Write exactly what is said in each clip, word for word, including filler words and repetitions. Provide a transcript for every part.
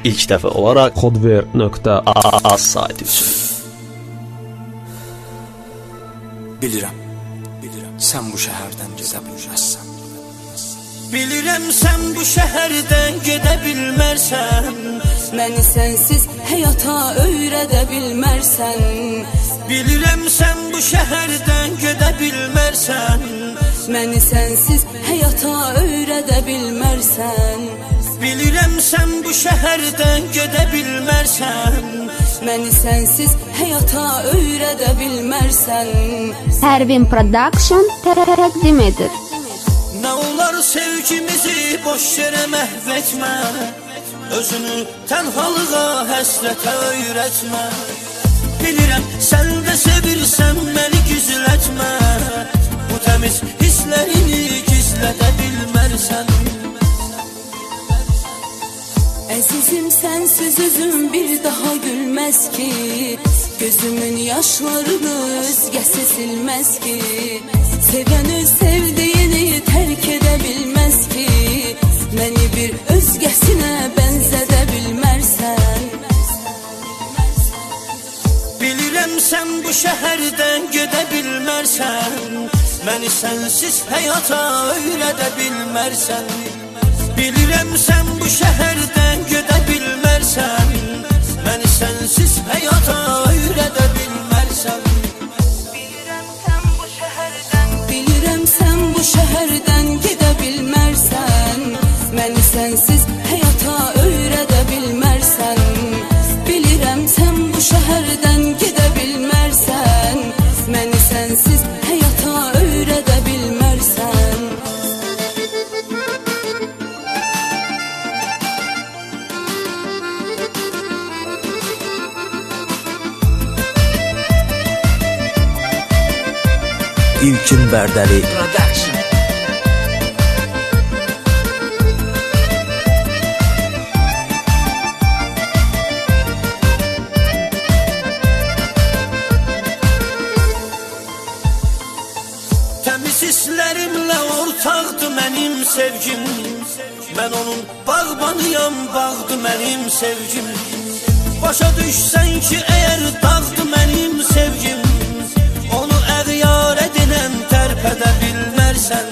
ilk dəfə olaraq kodver nöqtə az saiti üçün. Bilirəm, bilirəm, sən bu şəhərdən gedə bilməzsən. Bilirəm, sən bu şəhərdən gedə bilmərsən. Məni sənsiz həyata öyrədə bilmərsən. Bilirəm, sən bu şəhərdən gedə bilmərsən. Məni sənsiz həyata öyrədə bilmərsən. Bilirəm, sən bu şəhərdən gedə bilmərsən. Məni sənsiz həyata öyrədə bilmərsən. Pərvin Production təqdim edir. Nə olar sevgimizi boş yerə məhv etmə. Özünü tənhalığa, həsrətə öyrətmə. Bilirəm, sən də sevirsən, məni gizlətmə. Bu təmiz hisslərini gizlədə bilmərsən. Əzizim, sənsiz üzüm bir daha gülməz ki. Gözümün yaşlarını özgəsi silməz ki. Sevən öz sevdiyini tərk edə bilməz ki. Məni bir özgəsinə bənzədə bilmərsən. Bilirəm, sən bu şəhərdən gedə bilmərsən. Məni sənsiz həyata öyrədə bilmərsən. Bilirəm, sən bu şəhərdən gedə bilmərsən. Məni sənsiz həyata öyrədə bilmərsən. Bilirəm, sən bu şəhərdən Bilirəm, sən bu şəhərdən gedə bilmərsən. Məni sənsiz həyata öyrədə bilmərsən. Bilirəm, sən bu şəhərdən gedə bilmərsən. Məni sənsiz həyata öyrədə bilmərsən. İlkin Bərdəli Production. Təmiz hisslərimlə ortaqdır mənim sevgim. Mən onun bağbanıyam, bağdır mənim sevgim. Başa düşsən ki, əgər dağdır mənim sevgim. Onu əğyar edilən tərpədə bilmərsən.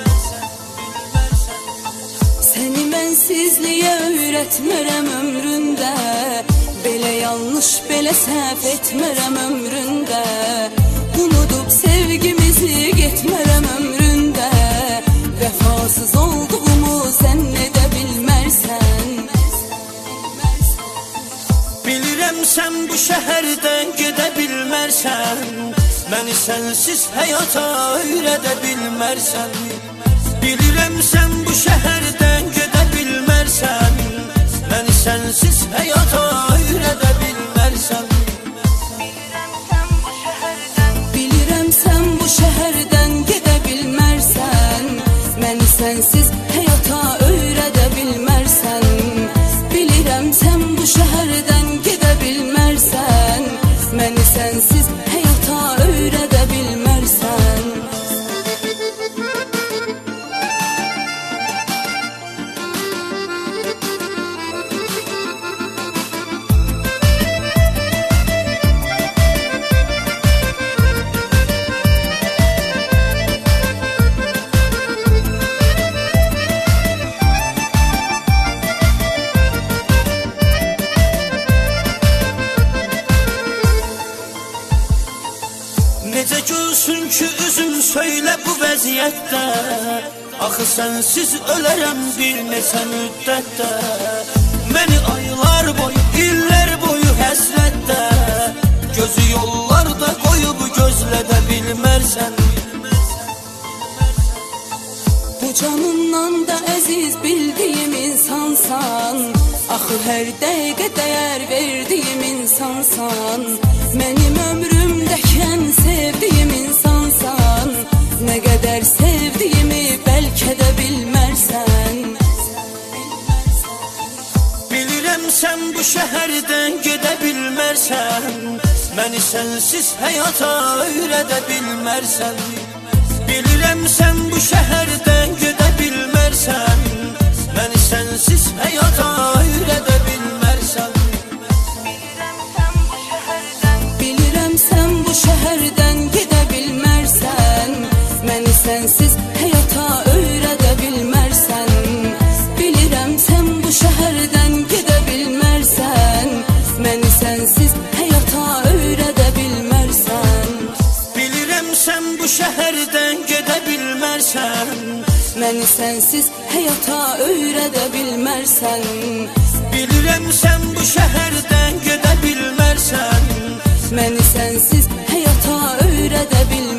Səni mənsizliyə öyrətmərəm ömründə. Belə yanlış, belə səhv etmərəm ömründə. Unudub sevgimizi getmərəm ömründə. Vəfasız olduğumu zənn edə bilmərsən. Bilirəm, sən bu şəhərdən gedə bilmərsən. Məni sənsiz həyata öyrədə bilmərsən. Bilirəm, sən bu şəhərdən gedə bilmərsən. Məni sənsiz həyata öyrədə bilmərsən. Bilirəm, sən bu şəhərdən gedə bilmərsən. Məni sənsiz həyata öyrədə bilmərsən. Bilirəm, sən bu şəhərdən gedə bilmərsən. Məni sənsiz həyata öyrədə bilmərsən. Necə gülsün ki, üzüm söylə bu vəziyyətdə. Axı sənsiz ölərəm bir neçə müddətdə. Məni aylar boyu, illər boyu həsrətdə. Gözü yollarda qoyub gözlədə bilmərsən. Bu canımdan da əziz bildiyim insansan. Axı hər dəqiqə dəyər verdiyim insansan. Mənim ömrümdəkən sevdiyim insansan. Nə qədər sevdiyimi bəlkə də bilmərsən. Bilirəm, sən bu şəhərdən gedə bilmərsən. Məni sənsiz həyata öyrədə bilmərsən. Bilirəm, sən bu şəhərdən gedə bilmərsən. Məni sənsiz həyata öyrədə bilmərsən. sənsiz həyata öyrədə bilmərsən. Bilirəm sən bu şəhərdən gedə bilmərsən. Məni sənsiz həyata öyrədə bilmərsən.